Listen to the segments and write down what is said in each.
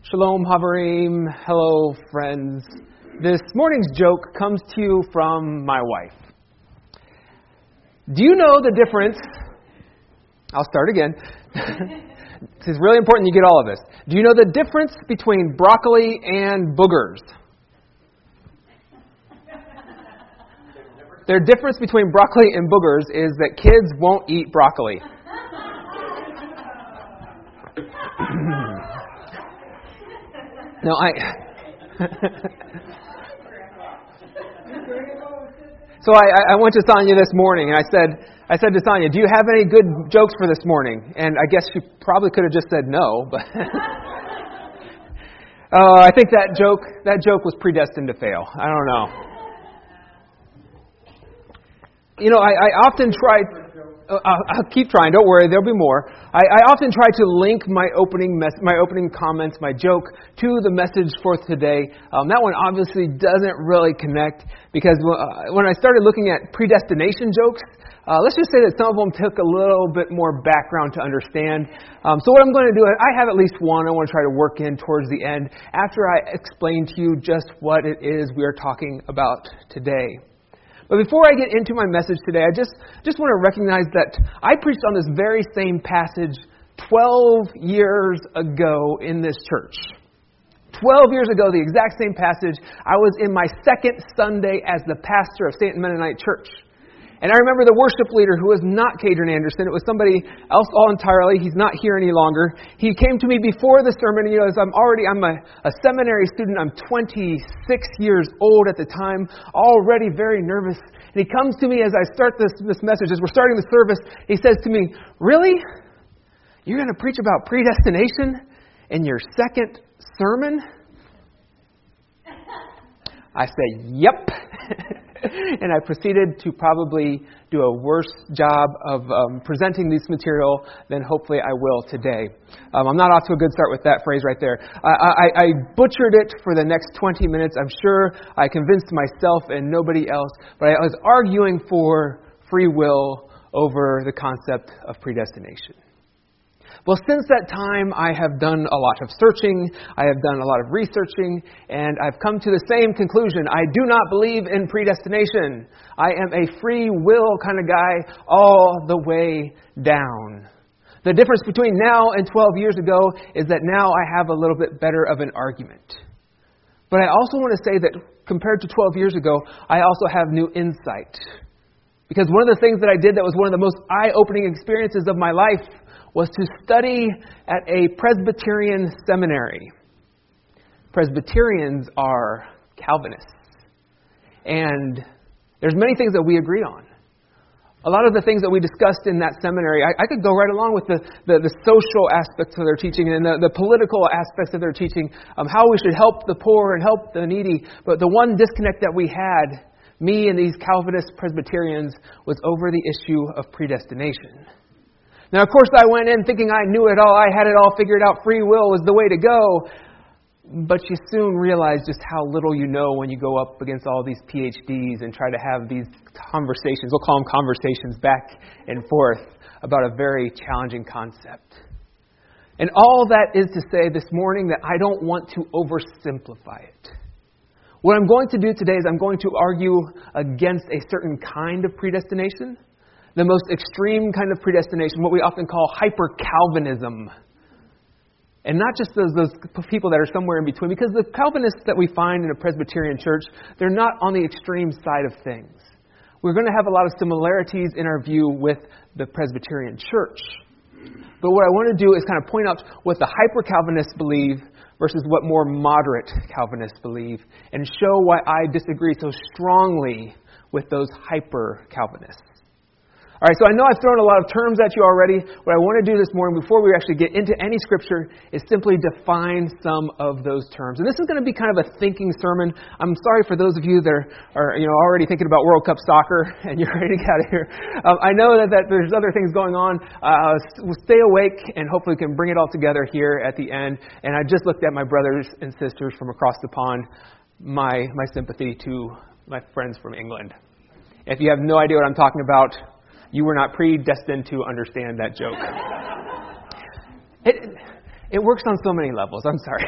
Shalom, Havarim. Hello, friends. This morning's joke comes to you from my wife. Do you know the difference? I'll start again. This is really important you get all of this. Do you know the difference between broccoli and boogers? The difference between broccoli and boogers is that kids won't eat broccoli. No, So I went to Sonia this morning, and I said to Sonia, "Do you have any good jokes for this morning?" And I guess she probably could have just said no, but I think that joke was predestined to fail. I don't know. You know, I often try. I'll keep trying. Don't worry, there'll be more. I often try to link my opening comments, my joke, to the message for today. That one obviously doesn't really connect because when I started looking at predestination jokes, let's just say that some of them took a little bit more background to understand. So what I'm going to do, I have at least one I want to try to work in towards the end after I explain to you just what it is we are talking about today. But before I get into my message today, I just want to recognize that I preached on this very same passage 12 years ago in this church. 12 years ago, the exact same passage, I was in my second Sunday as the pastor of St. Mennonite Church. And I remember the worship leader who was not Cadron Anderson. It was somebody else all entirely. He's not here any longer. He came to me before the sermon. You know, I'm a seminary student. I'm 26 years old at the time, already very nervous. And he comes to me as I start this message, as we're starting the service. He says to me, "Really? You're going to preach about predestination in your second sermon?" I say, "Yep." And I proceeded to probably do a worse job of presenting this material than hopefully I will today. I'm not off to a good start with that phrase right there. I butchered it for the next 20 minutes. I'm sure I convinced myself and nobody else, but I was arguing for free will over the concept of predestination. Well, since that time, I have done a lot of searching, I have done a lot of researching, and I've come to the same conclusion. I do not believe in predestination. I am a free will kind of guy all the way down. The difference between now and 12 years ago is that now I have a little bit better of an argument. But I also want to say that compared to 12 years ago, I also have new insight. Because one of the things that I did that was one of the most eye-opening experiences of my life was to study at a Presbyterian seminary. Presbyterians are Calvinists. And there's many things that we agree on. A lot of the things that we discussed in that seminary, I could go right along with the social aspects of their teaching and the political aspects of their teaching, how we should help the poor and help the needy. But the one disconnect that we had, me and these Calvinist Presbyterians, was over the issue of predestination. Now, of course, I went in thinking I knew it all. I had it all figured out. Free will was the way to go. But you soon realize just how little you know when you go up against all these PhDs and try to have these conversations. We'll call them conversations back and forth about a very challenging concept. And all that is to say this morning that I don't want to oversimplify it. What I'm going to do today is I'm going to argue against a certain kind of predestination. The most extreme kind of predestination, what we often call hyper-Calvinism. And not just those people that are somewhere in between, because the Calvinists that we find in a Presbyterian church, they're not on the extreme side of things. We're going to have a lot of similarities in our view with the Presbyterian church. But what I want to do is kind of point out what the hyper-Calvinists believe versus what more moderate Calvinists believe, and show why I disagree so strongly with those hyper-Calvinists. All right, so I know I've thrown a lot of terms at you already. What I want to do this morning, before we actually get into any scripture, is simply define some of those terms. And this is going to be kind of a thinking sermon. I'm sorry for those of you that are already thinking about World Cup soccer and you're ready to get out of here. I know that there's other things going on. We'll stay awake and hopefully we can bring it all together here at the end. And I just looked at my brothers and sisters from across the pond. My sympathy to my friends from England. If you have no idea what I'm talking about, you were not predestined to understand that joke. It works on so many levels. I'm sorry.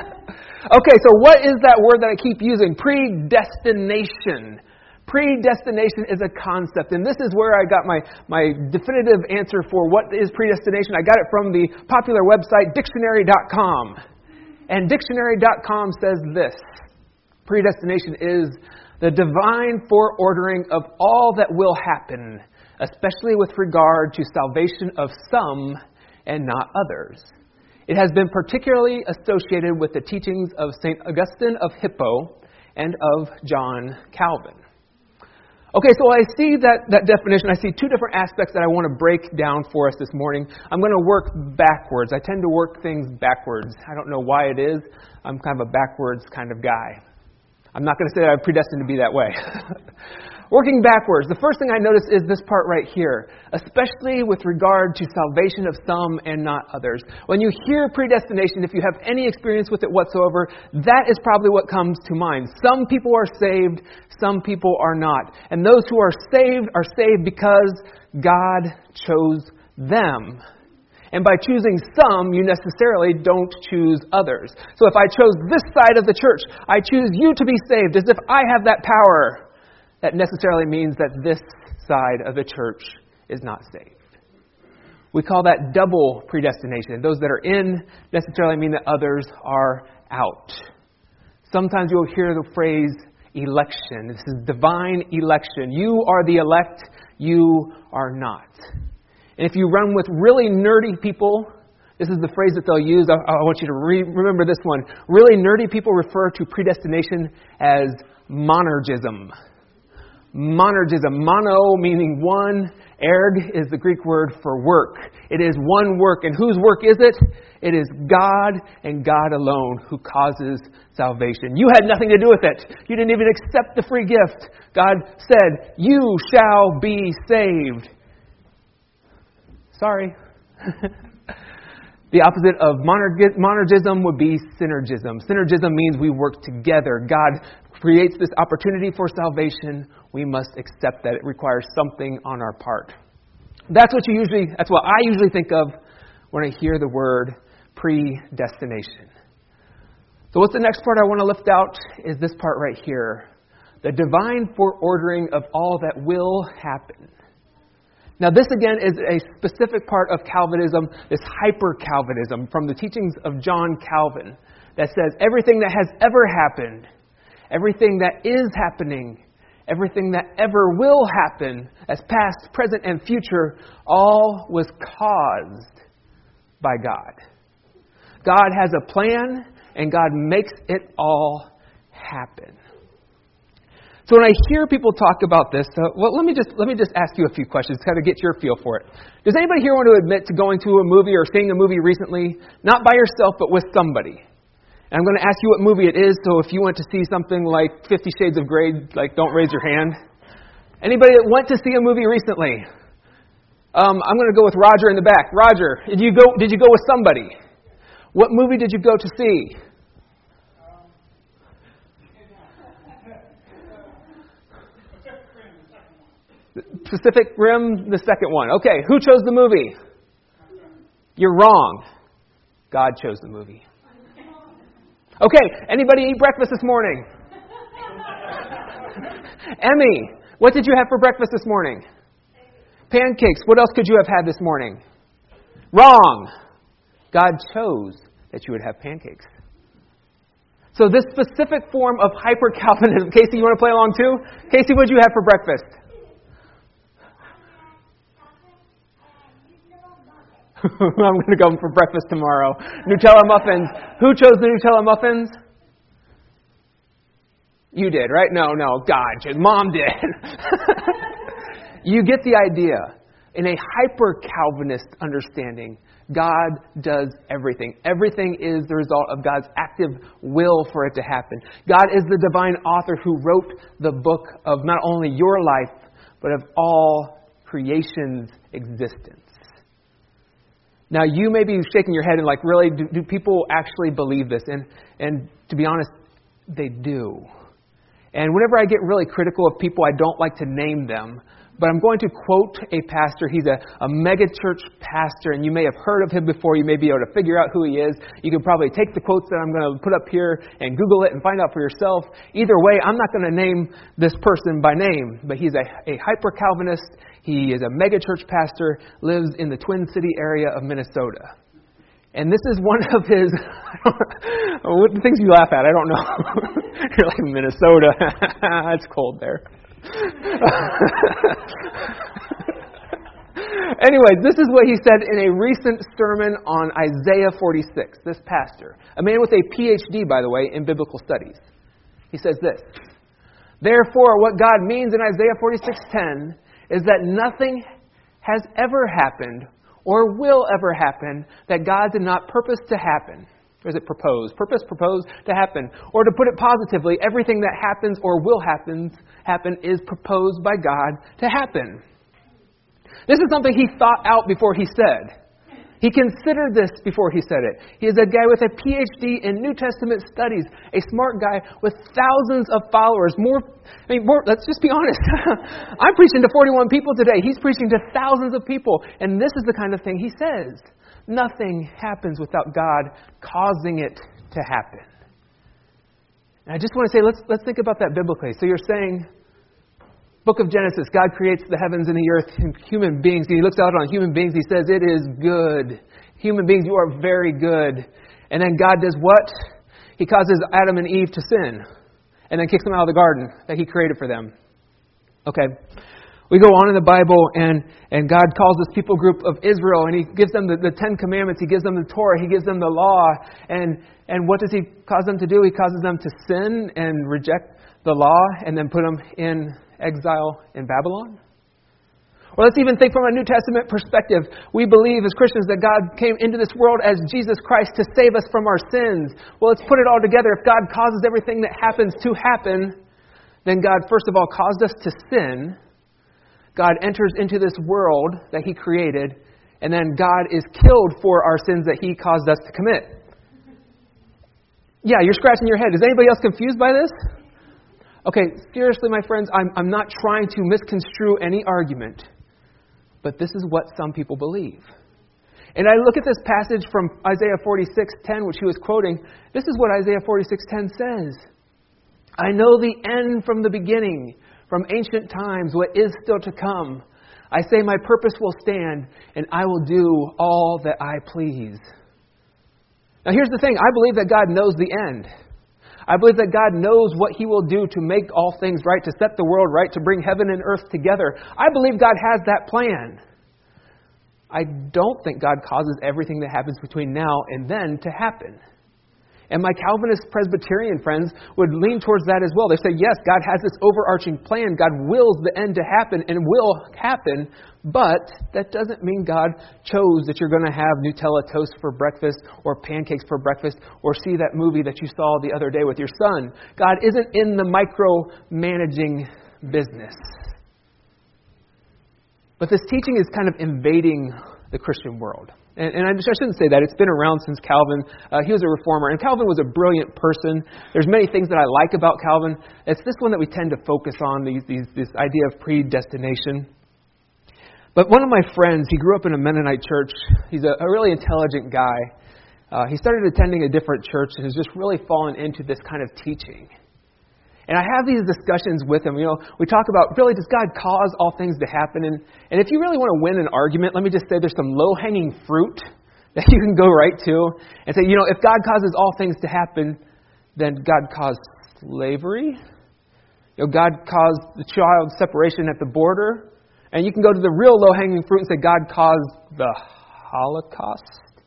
Okay, so what is that word that I keep using? Predestination. Predestination is a concept, and this is where I got my definitive answer for what is predestination. I got it from the popular website dictionary.com. And dictionary.com says this: predestination is the divine foreordering of all that will happen, especially with regard to salvation of some and not others. It has been particularly associated with the teachings of St. Augustine of Hippo and of John Calvin. Okay, so I see that definition. I see two different aspects that I want to break down for us this morning. I'm going to work backwards. I tend to work things backwards. I don't know why it is. I'm kind of a backwards kind of guy. I'm not going to say that I'm predestined to be that way. Working backwards, the first thing I notice is this part right here, especially with regard to salvation of some and not others. When you hear predestination, if you have any experience with it whatsoever, that is probably what comes to mind. Some people are saved, some people are not. And those who are saved because God chose them. And by choosing some, you necessarily don't choose others. So if I chose this side of the church, I choose you to be saved as if I have that power. That necessarily means that this side of the church is not saved. We call that double predestination. Those that are in necessarily mean that others are out. Sometimes you'll hear the phrase election. This is divine election. You are the elect, you are not. And if you run with really nerdy people, this is the phrase that they'll use. I want you to remember this one. Really nerdy people refer to predestination as monergism. Monergism. Mono meaning one. Erg is the Greek word for work. It is one work. And whose work is it? It is God and God alone who causes salvation. You had nothing to do with it. You didn't even accept the free gift. God said, "You shall be saved." Sorry. The opposite of monergism would be synergism. Synergism means we work together. God creates this opportunity for salvation. We must accept that it requires something on our part. That's what I usually think of when I hear the word predestination. So what's the next part I want to lift out is this part right here. The divine foreordering of all that will happen. Now this again is a specific part of Calvinism, this hyper-Calvinism from the teachings of John Calvin that says everything that has ever happened, everything that is happening, everything that ever will happen, as past, present, and future, all was caused by God. God has a plan, and God makes it all happen. So when I hear people talk about this, let me just ask you a few questions to kind of get your feel for it. Does anybody here want to admit to going to a movie or seeing a movie recently, not by yourself, but with somebody? And I'm going to ask you what movie it is, so if you went to see something like 50 Shades of Grey, don't raise your hand. Anybody that went to see a movie recently? I'm going to go with Roger in the back. Roger, did you go with somebody? What movie did you go to see? Pacific Rim, the second one. Okay, who chose the movie? You're wrong. God chose the movie. Okay, anybody eat breakfast this morning? Emmy, what did you have for breakfast this morning? Pancakes. What else could you have had this morning? Wrong. God chose that you would have pancakes. So this specific form of hyper-Calvinism, Casey, you want to play along too? Casey, what did you have for breakfast? I'm going to go for breakfast tomorrow. Nutella muffins. Who chose the Nutella muffins? You did, right? No, God, Mom did. You get the idea. In a hyper-Calvinist understanding, God does everything. Everything is the result of God's active will for it to happen. God is the divine author who wrote the book of not only your life, but of all creation's existence. Now, you may be shaking your head and really, do people actually believe this? And to be honest, they do. And whenever I get really critical of people, I don't like to name them. but I'm going to quote a pastor. He's a mega church pastor, and you may have heard of him before. You may be able to figure out who he is. You can probably take the quotes that I'm going to put up here and Google it and find out for yourself. Either way, I'm not going to name this person by name, but he's a hyper-Calvinist. He is a mega church pastor, lives in the Twin City area of Minnesota. And this is one of his, what the things you laugh at, I don't know. You're like, Minnesota, it's cold there. Anyways, this is what he said in a recent sermon on Isaiah 46. This pastor, a man with a PhD, by the way, in biblical studies. He says this: "Therefore, what God means in Isaiah 46:10 is that nothing has ever happened or will ever happen that God did not purpose to happen." Or is it propose? Purpose, propose, to happen. Or to put it positively, everything that happens or will happen is proposed by God to happen. This is something he thought out before he said. He considered this before he said it. He is a guy with a PhD in New Testament studies, a smart guy with thousands of followers. Let's just be honest. I'm preaching to 41 people today. He's preaching to thousands of people. And this is the kind of thing he says. Nothing happens without God causing it to happen. And I just want to say, let's think about that biblically. So you're saying, Book of Genesis, God creates the heavens and the earth and human beings. He looks out on human beings. He says, it is good. Human beings, you are very good. And then God does what? He causes Adam and Eve to sin. And then kicks them out of the garden that He created for them. Okay. We go on in the Bible, and God calls this people group of Israel, and He gives them the Ten Commandments. He gives them the Torah. He gives them the law. And what does He cause them to do? He causes them to sin and reject the law and then put them in exile in Babylon. Or let's even think from a New Testament perspective. We believe as Christians that God came into this world as Jesus Christ to save us from our sins. Well, let's put it all together. If God causes everything that happens to happen, then God, first of all, caused us to sin. God enters into this world that He created, and then God is killed for our sins that He caused us to commit. Yeah, you're scratching your head. Is anybody else confused by this? Okay, seriously, my friends, I'm not trying to misconstrue any argument, but this is what some people believe. And I look at this passage from Isaiah 46:10, which he was quoting. This is what Isaiah 46:10 says. "I know the end from the beginning, from ancient times, what is still to come. I say my purpose will stand, and I will do all that I please." Now here's the thing. I believe that God knows the end. I believe that God knows what He will do to make all things right, to set the world right, to bring heaven and earth together. I believe God has that plan. I don't think God causes everything that happens between now and then to happen. And my Calvinist Presbyterian friends would lean towards that as well. They say, yes, God has this overarching plan. God wills the end to happen and will happen. But that doesn't mean God chose that you're going to have Nutella toast for breakfast or pancakes for breakfast or see that movie that you saw the other day with your son. God isn't in the micromanaging business. But this teaching is kind of invading the Christian world. And I shouldn't say that. It's been around since Calvin. He was a reformer. And Calvin was a brilliant person. There's many things that I like about Calvin. It's this one that we tend to focus on, this idea of predestination. But one of my friends, he grew up in a Mennonite church. He's a really intelligent guy. He started attending a different church and has just really fallen into this kind of teaching. And I have these discussions with him. You know, we talk about, really, does God cause all things to happen? And if you really want to win an argument, let me just say there's some low-hanging fruit that you can go right to and say, if God causes all things to happen, then God caused slavery. God caused the child separation at the border. And you can go to the real low-hanging fruit and say God caused the Holocaust.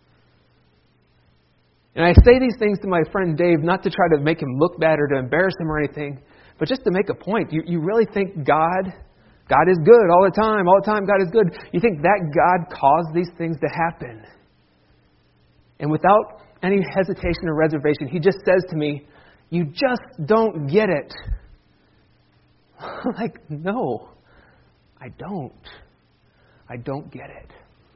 And I say these things to my friend Dave, not to try to make him look bad or to embarrass him or anything, but just to make a point. You really think God is good all the time. All the time God is good. You think that God caused these things to happen. And without any hesitation or reservation, he just says to me, you just don't get it. Like, no, I don't. I don't get it.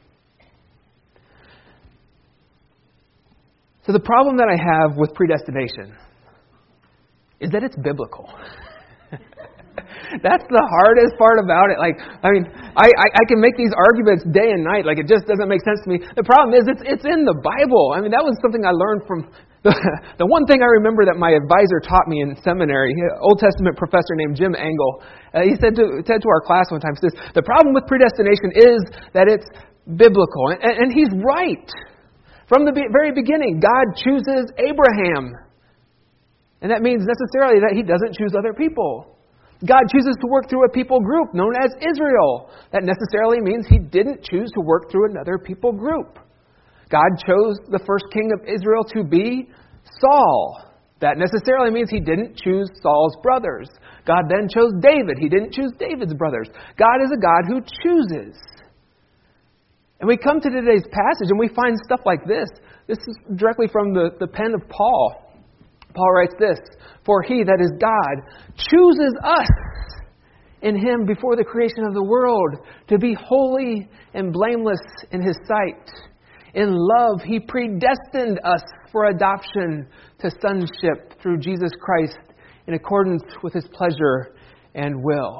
So the problem that I have with predestination is that it's biblical. That's the hardest part about it. I can make these arguments day and night. It just doesn't make sense to me. The problem is it's in the Bible. That was something I learned from the one thing I remember that my advisor taught me in seminary, an Old Testament professor named Jim Engel. He said to our class one time, he says, the problem with predestination is that it's biblical. And he's right. From the very beginning, God chooses Abraham. And that means necessarily that He doesn't choose other people. God chooses to work through a people group known as Israel. That necessarily means He didn't choose to work through another people group. God chose the first king of Israel to be Saul. That necessarily means He didn't choose Saul's brothers. God then chose David. He didn't choose David's brothers. God is a God who chooses. And we come to today's passage and we find stuff like this. This is directly from the pen of Paul. Paul writes this, "For He, that is God, chooses us in Him before the creation of the world to be holy and blameless in His sight. In love, He predestined us for adoption to sonship through Jesus Christ in accordance with His pleasure and will."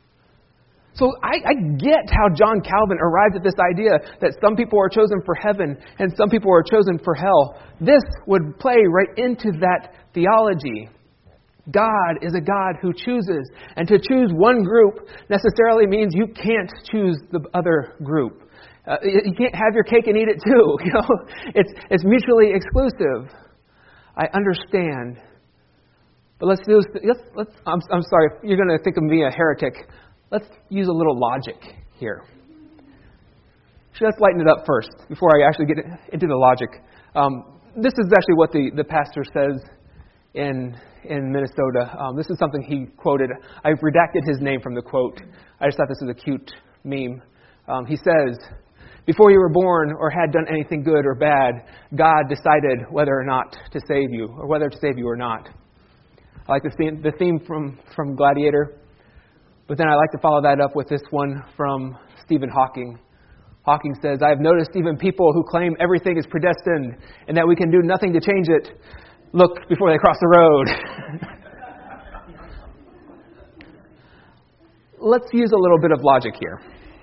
So I get how John Calvin arrived at this idea that some people are chosen for heaven and some people are chosen for hell. This would play right into that theology. God is a God who chooses. And to choose one group necessarily means you can't choose the other group. You can't have your cake and eat it too. It's mutually exclusive. I understand. But let's do this. I'm sorry, you're going to think of me a heretic. Let's use a little logic here. Let's lighten it up first before I actually get into the logic. This is actually what the pastor says in Minnesota. This is something he quoted. I've redacted his name from the quote. I just thought this was a cute meme. He says, "Before you were born or had done anything good or bad, God decided whether or not to save you, or whether to save you or not." I like the theme from Gladiator. But then I like to follow that up with this one from Stephen Hawking. Hawking says, "I have noticed even people who claim everything is predestined and that we can do nothing to change it, look before they cross the road." Let's use a little bit of logic here.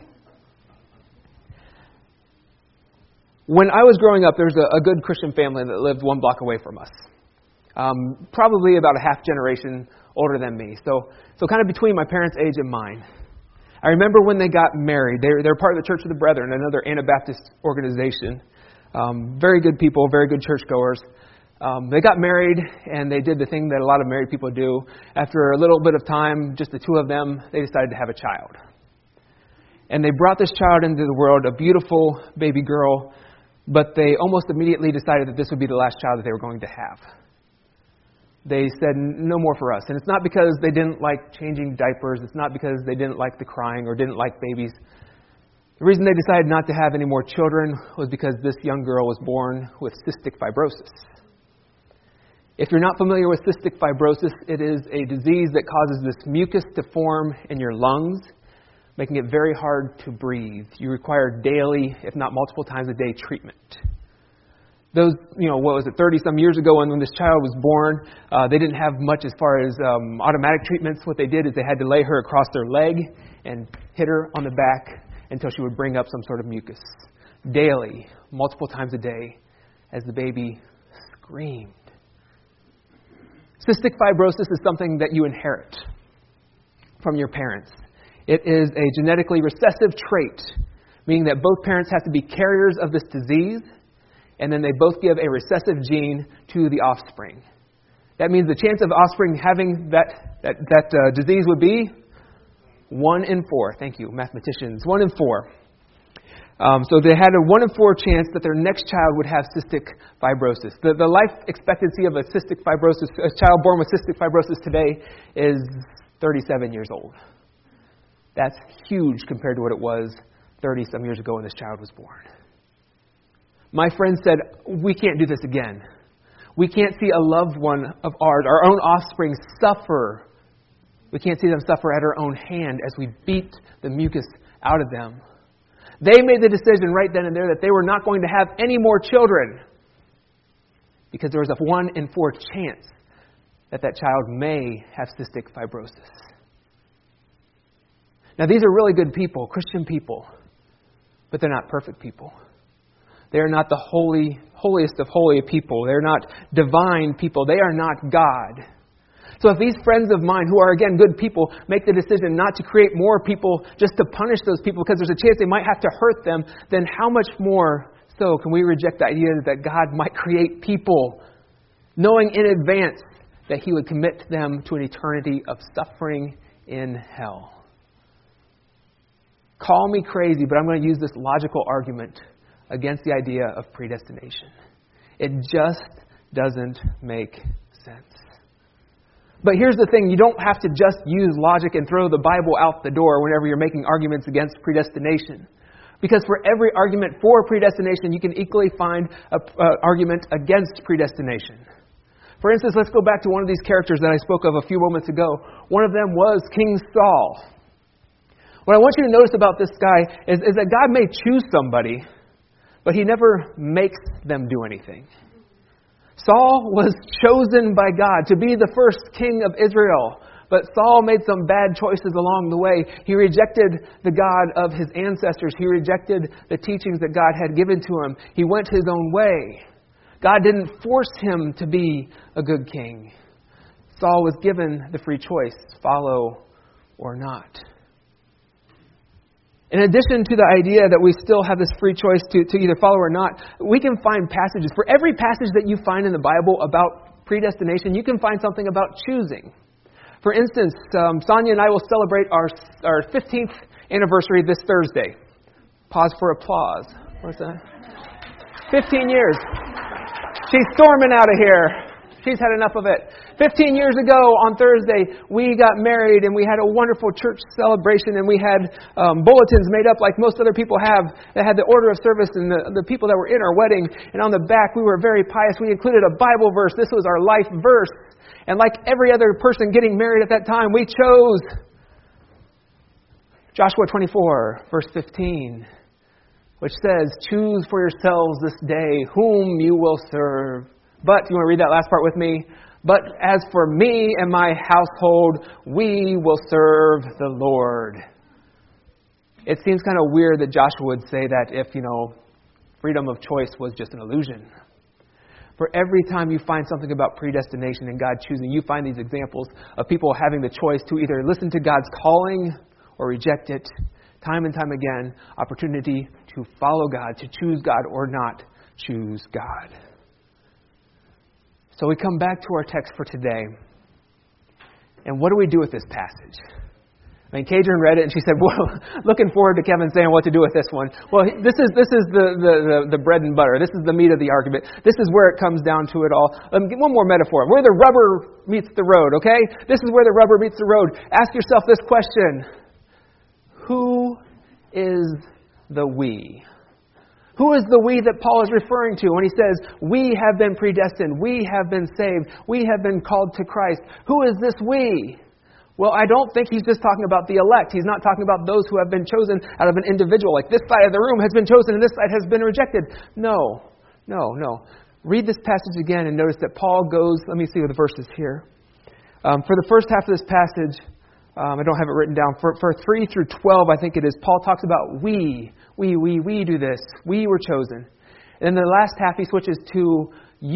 When I was growing up, there was a good Christian family that lived one block away from us. Probably about a half generation older than me. So kind of between my parents' age and mine. I remember when they got married. They're part of the Church of the Brethren, another Anabaptist organization. Very good people, very good churchgoers. They got married, and they did the thing that a lot of married people do. After a little bit of time, just the two of them, they decided to have a child. And they brought this child into the world, a beautiful baby girl, but they almost immediately decided that this would be the last child that they were going to have. They said, no more for us. And it's not because they didn't like changing diapers. It's not because they didn't like the crying or didn't like babies. The reason they decided not to have any more children was because this young girl was born with cystic fibrosis. If you're not familiar with cystic fibrosis, it is a disease that causes this mucus to form in your lungs, making it very hard to breathe. You require daily, if not multiple times a day, treatment. Those, 30-some years ago when this child was born, they didn't have much as far as automatic treatments. What they did is they had to lay her across their leg and hit her on the back until she would bring up some sort of mucus. Daily, multiple times a day, as the baby screamed. Cystic fibrosis is something that you inherit from your parents. It is a genetically recessive trait, meaning that both parents have to be carriers of this disease, and then they both give a recessive gene to the offspring. That means the chance of the offspring having that disease would be 1 in 4. Thank you, mathematicians. 1 in 4. So they had a 1 in 4 chance that their next child would have cystic fibrosis. The life expectancy of a child born with cystic fibrosis today is 37 years old. That's huge compared to what it was 30-some years ago when this child was born. My friend said, we can't do this again. We can't see a loved one of ours, our own offspring, suffer. We can't see them suffer at our own hand as we beat the mucus out of them. They made the decision right then and there that they were not going to have any more children because there was a 1 in 4 chance that child may have cystic fibrosis. Now, these are really good people, Christian people, but they're not perfect people. They are not the holiest of holy people. They're not divine people. They are not God. So if these friends of mine, who are, again, good people, make the decision not to create more people just to punish those people because there's a chance they might have to hurt them, then how much more so can we reject the idea that God might create people, knowing in advance that He would commit them to an eternity of suffering in hell? Call me crazy, but I'm going to use this logical argument against the idea of predestination. It just doesn't make sense. But here's the thing, you don't have to just use logic and throw the Bible out the door whenever you're making arguments against predestination. Because for every argument for predestination, you can equally find an argument against predestination. For instance, let's go back to one of these characters that I spoke of a few moments ago. One of them was King Saul. What I want you to notice about this guy is that God may choose somebody, but He never makes them do anything. Saul was chosen by God to be the first king of Israel. But Saul made some bad choices along the way. He rejected the God of his ancestors. He rejected the teachings that God had given to him. He went his own way. God didn't force him to be a good king. Saul was given the free choice, follow or not. In addition to the idea that we still have this free choice to either follow or not, we can find passages. For every passage that you find in the Bible about predestination, you can find something about choosing. For instance, Sonia and I will celebrate our 15th anniversary this Thursday. Pause for applause. What's that? 15 years. She's storming out of here. She's had enough of it. 15 years ago on Thursday, we got married and we had a wonderful church celebration and we had bulletins made up like most other people have that had the order of service and the people that were in our wedding. And on the back, we were very pious. We included a Bible verse. This was our life verse. And like every other person getting married at that time, we chose Joshua 24, verse 15, which says, "Choose for yourselves this day whom you will serve." But, you want to read that last part with me? "But as for me and my household, we will serve the Lord." It seems kind of weird that Joshua would say that if, freedom of choice was just an illusion. For every time you find something about predestination and God choosing, you find these examples of people having the choice to either listen to God's calling or reject it. Time and time again, opportunity to follow God, to choose God or not choose God. So we come back to our text for today. And what do we do with this passage? Kadrian read it and she said, "Well, looking forward to Kevin saying what to do with this one." Well, this is the bread and butter. This is the meat of the argument. This is where it comes down to it all. One more metaphor. Where the rubber meets the road, okay? This is where the rubber meets the road. Ask yourself this question. Who is the we? Who is the we that Paul is referring to when he says, "We have been predestined, we have been saved, we have been called to Christ"? Who is this we? Well, I don't think he's just talking about the elect. He's not talking about those who have been chosen out of an individual. Like this side of the room has been chosen and this side has been rejected. No. Read this passage again and notice that Paul goes, let me see what the verse is here. For the first half of this passage, I don't have it written down. For 3 through 12, I think it is, Paul talks about we do this. We were chosen. And then the last half he switches to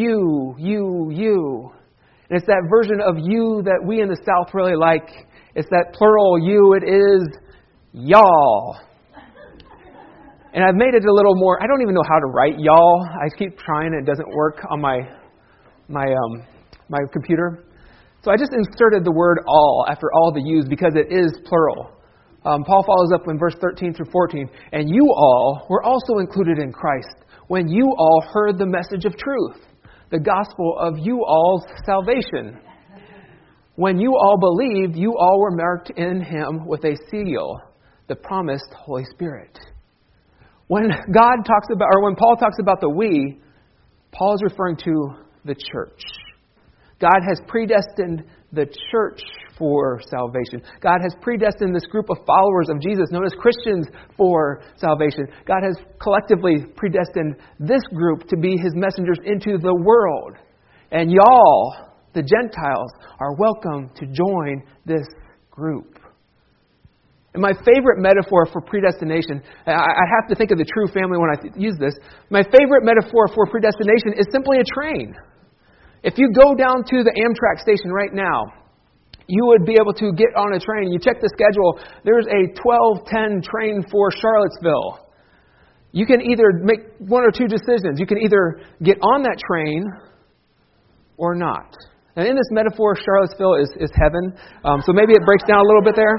you. And it's that version of you that we in the South really like. It's that plural you. It is y'all. And I've made it a little more, I don't even know how to write y'all. I keep trying and it doesn't work on my computer. So I just inserted the word all after all the yous because it is plural. Paul follows up in verse 13 through 14. "And you all were also included in Christ when you all heard the message of truth, the gospel of you all's salvation. When you all believed, you all were marked in Him with a seal, the promised Holy Spirit." When when Paul talks about the we, Paul is referring to the church. God has predestined the church for salvation. God has predestined this group of followers of Jesus, known as Christians, for salvation. God has collectively predestined this group to be His messengers into the world. And y'all, the Gentiles, are welcome to join this group. And my favorite metaphor for predestination, I have to think of the True family when I use this. My favorite metaphor for predestination is simply a train. If you go down to the Amtrak station right now, you would be able to get on a train. You check the schedule. There's a 12:10 train for Charlottesville. You can either make one or two decisions. You can either get on that train or not. And in this metaphor, Charlottesville is heaven. So maybe it breaks down a little bit there.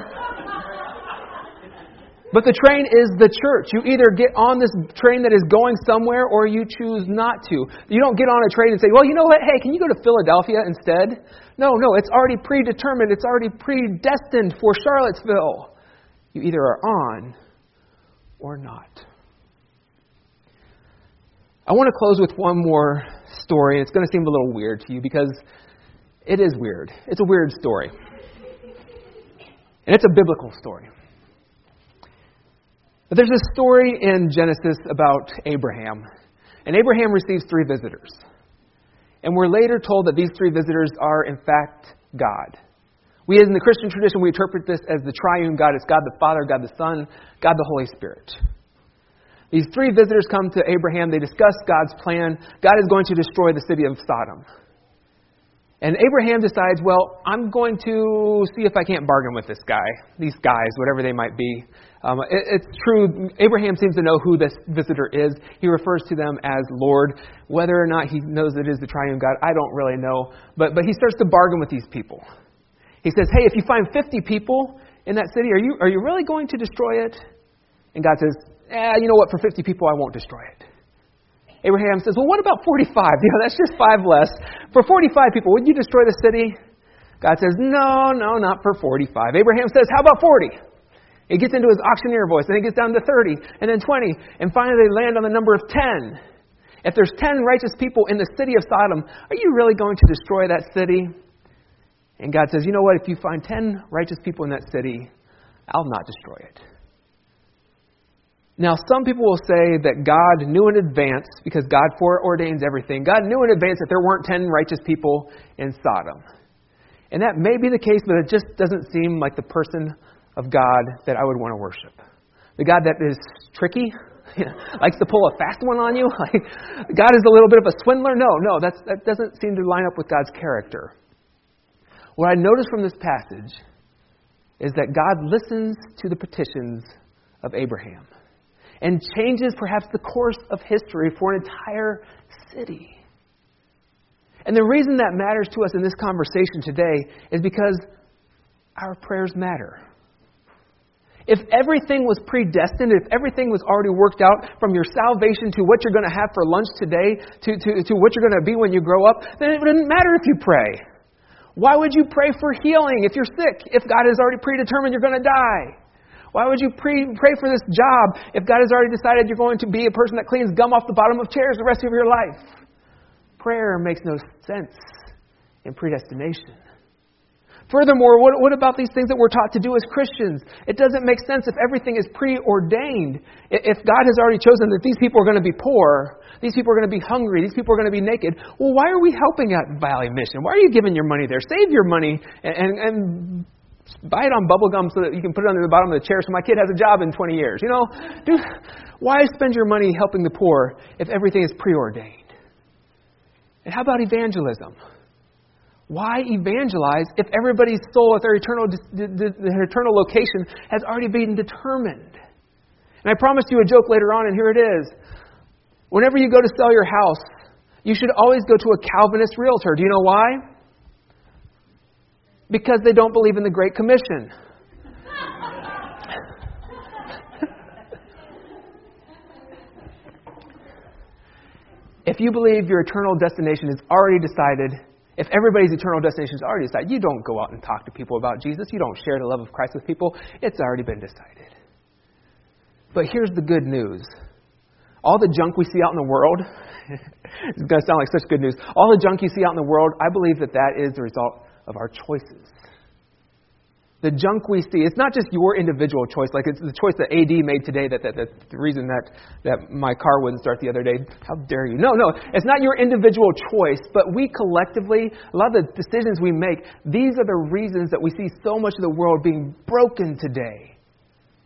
But the train is the church. You either get on this train that is going somewhere or you choose not to. You don't get on a train and say, well, you know what? Hey, can you go to Philadelphia instead? No, it's already predetermined. It's already predestined for Charlottesville. You either are on or not. I want to close with one more story. It's going to seem a little weird to you because it is weird. It's a weird story. And it's a biblical story. But there's a story in Genesis about Abraham. And Abraham receives 3 visitors. And we're later told that these 3 visitors are, in fact, God. We, in the Christian tradition, we interpret this as the triune God. It's God the Father, God the Son, God the Holy Spirit. These 3 visitors come to Abraham. They discuss God's plan. God is going to destroy the city of Sodom. And Abraham decides, well, I'm going to see if I can't bargain with this guy, these guys, whatever they might be. It's true, Abraham seems to know who this visitor is. He refers to them as Lord. Whether or not he knows it is the triune God, I don't really know. But he starts to bargain with these people. He says, hey, if you find 50 people in that city, are you really going to destroy it? And God says, you know what, for 50 people I won't destroy it. Abraham says, well, what about 45? That's just 5 less. For 45 people, would you destroy the city? God says, no, not for 45. Abraham says, how about 40? He gets into his auctioneer voice, and he gets down to 30, and then 20, and finally they land on the number of 10. If there's 10 righteous people in the city of Sodom, are you really going to destroy that city? And God says, you know what, if you find 10 righteous people in that city, I'll not destroy it. Now, some people will say that God knew in advance, because God foreordains everything, God knew in advance that there weren't 10 righteous people in Sodom. And that may be the case, but it just doesn't seem like the person of God that I would want to worship. The God that is tricky, likes to pull a fast one on you. God is a little bit of a swindler. No, that doesn't seem to line up with God's character. What I notice from this passage is that God listens to the petitions of Abraham and changes perhaps the course of history for an entire city. And the reason that matters to us in this conversation today is because our prayers matter. If everything was predestined, if everything was already worked out from your salvation to what you're going to have for lunch today, to what you're going to be when you grow up, then it wouldn't matter if you pray. Why would you pray for healing if you're sick, if God has already predetermined you're going to die? Why would you pray for this job if God has already decided you're going to be a person that cleans gum off the bottom of chairs the rest of your life? Prayer makes no sense in predestination. Furthermore, what about these things that we're taught to do as Christians? It doesn't make sense if everything is preordained. If God has already chosen that these people are going to be poor, these people are going to be hungry, these people are going to be naked, well, why are we helping at Valley Mission? Why are you giving your money there? Save your money and buy it on bubble gum so that you can put it under the bottom of the chair so my kid has a job in 20 years. Why spend your money helping the poor if everything is preordained? And how about evangelism? Why evangelize if everybody's soul at their eternal location has already been determined? And I promised you a joke later on, and here it is. Whenever you go to sell your house, you should always go to a Calvinist realtor. Do you know why? Because they don't believe in the Great Commission. If you believe your eternal destination is already decided, if everybody's eternal destination is already decided, you don't go out and talk to people about Jesus. You don't share the love of Christ with people. It's already been decided. But here's the good news. All the junk we see out in the world, it's going to sound like such good news. All the junk you see out in the world, I believe that is the result of our choices. The junk we see, it's not just your individual choice, like it's the choice that AD made today, that's the reason that my car wouldn't start the other day. How dare you? No, it's not your individual choice, but we collectively, a lot of the decisions we make, these are the reasons that we see so much of the world being broken today.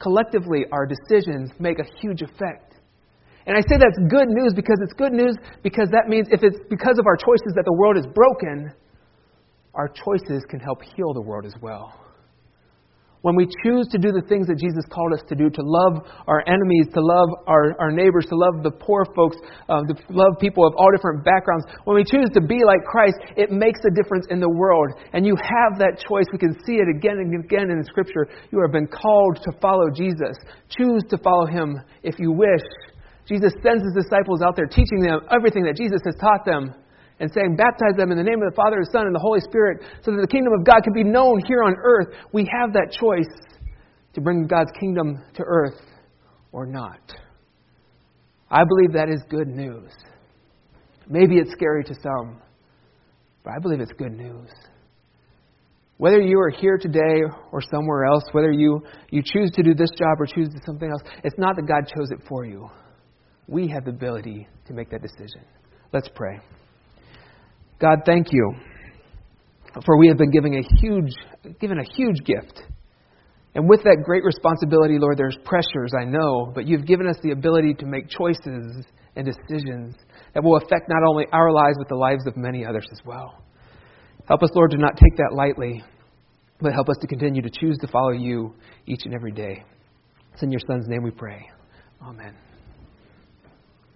collectively our decisions make a huge effect. And I say that's good news because it's good news because that means if it's because of our choices that the world is broken, our choices can help heal the world as well. When we choose to do the things that Jesus called us to do, to love our enemies, to love our neighbors, to love the poor folks, to love people of all different backgrounds, when we choose to be like Christ, it makes a difference in the world. And you have that choice. We can see it again and again in the Scripture. You have been called to follow Jesus. Choose to follow Him if you wish. Jesus sends His disciples out there teaching them everything that Jesus has taught them, and saying, baptize them in the name of the Father, the Son, and the Holy Spirit, so that the kingdom of God can be known here on earth. We have that choice to bring God's kingdom to earth or not. I believe that is good news. Maybe it's scary to some, but I believe it's good news. Whether you are here today or somewhere else, whether you choose to do this job or choose to do something else, it's not that God chose it for you. We have the ability to make that decision. Let's pray. God, thank you for we have been given a huge gift. And with that great responsibility, Lord, there's pressures, I know, but you've given us the ability to make choices and decisions that will affect not only our lives, but the lives of many others as well. Help us, Lord, to not take that lightly, but help us to continue to choose to follow you each and every day. It's in your Son's name we pray. Amen.